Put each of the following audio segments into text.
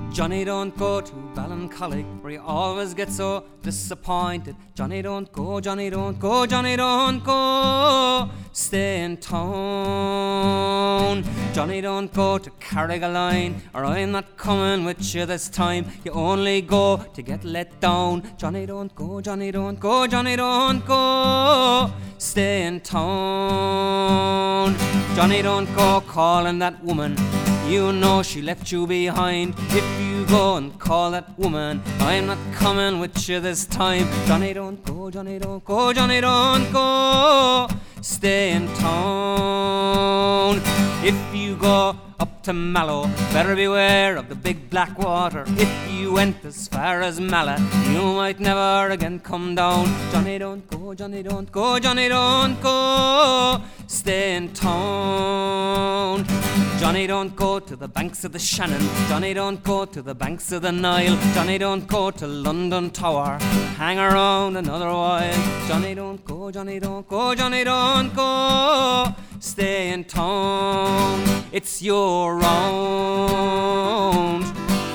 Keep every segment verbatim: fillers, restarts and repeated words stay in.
Johnny don't go to Ballincollig, where he always gets so disappointed. Johnny don't go, Johnny don't go, Johnny don't go, stay in town. Johnny don't go to Carrigaline, or I'm not coming with you this time. You only go to get let down. Johnny don't go, Johnny don't go, Johnny don't go, stay in town. Johnny don't go calling that woman, you know she left you behind. If you go and call that woman, I'm not coming with you this time. Johnny don't go, Johnny don't go, Johnny don't go, stay in town. If you go up to Mallow, better beware of the big black water. If you went as far as Mallet, you might never again come down. Johnny don't go, Johnny don't go, Johnny don't go, stay in town. Johnny don't go to the banks of the Shannon, Johnny don't go to the banks of the Nile, Johnny don't go to London Tower, hang around another while. Johnny don't go, Johnny don't go, Johnny don't go, stay in town. It's your round.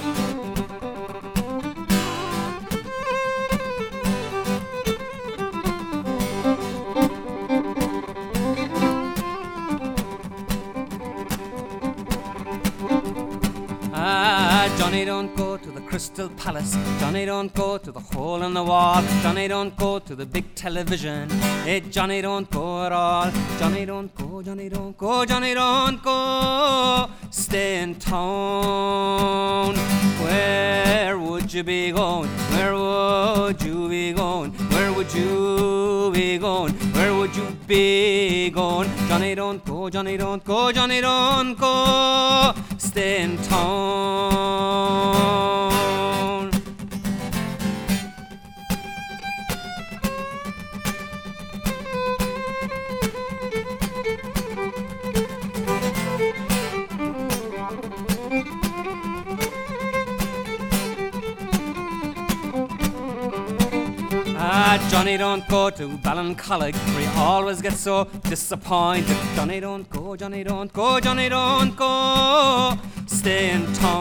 Ah, Johnny don't go to the Crystal Palace, Johnny don't go to the hole in the wall, Johnny don't go to the big television, hey, Johnny don't go at all. Johnny don't go, Johnny don't go, Johnny don't go, stay in town. Where would you be going? Where would you be going? Where would you be going? Where would you be going? Johnny don't go, Johnny don't go, Johnny don't go, stay in town. Ah, Johnny don't go to Ballincollig, where he always gets so disappointed. Johnny don't go, Johnny don't go, Johnny don't go, stay in town.